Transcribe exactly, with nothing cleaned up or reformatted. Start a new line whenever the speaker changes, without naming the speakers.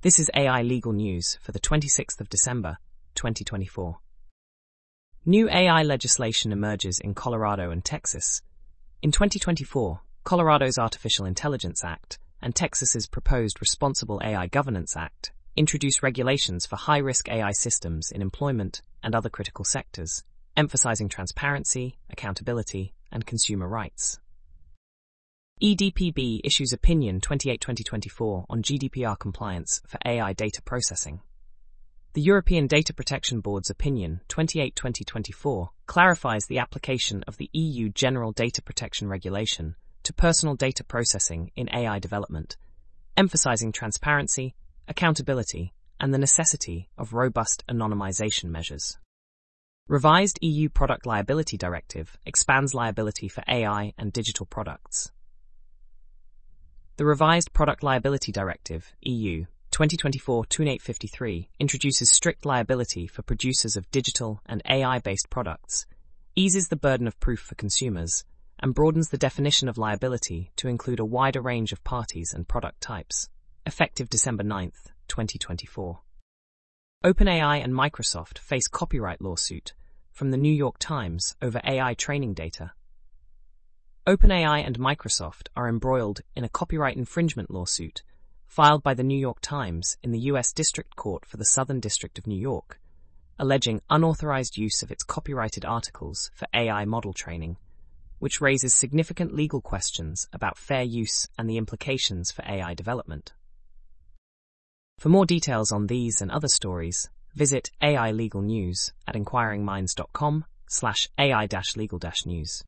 This is A I Legal News for the twenty-sixth of December, twenty twenty-four. New A I legislation emerges in Colorado and Texas. In twenty twenty-four, Colorado's Artificial Intelligence Act and Texas's proposed Responsible A I Governance Act introduce regulations for high-risk A I systems in employment and other critical sectors, emphasizing transparency, accountability, and consumer rights. E D P B issues Opinion twenty-eight twenty twenty-four on G D P R compliance for A I data processing. The European Data Protection Board's Opinion twenty-eight twenty twenty-four clarifies the application of the E U General Data Protection Regulation to personal data processing in A I development, emphasizing transparency, accountability, and the necessity of robust anonymization measures. Revised E U Product Liability Directive expands liability for A I and digital products. The revised Product Liability Directive, E U, twenty twenty-four twenty-eight fifty-three, introduces strict liability for producers of digital and A I-based products, eases the burden of proof for consumers, and broadens the definition of liability to include a wider range of parties and product types, effective December ninth, twenty twenty-four. OpenAI and Microsoft face copyright lawsuit from the New York Times over A I training data. OpenAI and Microsoft are embroiled in a copyright infringement lawsuit filed by the New York Times in the U S District Court for the Southern District of New York, alleging unauthorized use of its copyrighted articles for A I model training, which raises significant legal questions about fair use and the implications for A I development. For more details on these and other stories, visit A I Legal News at inquiring minds dot com slash A I legal news.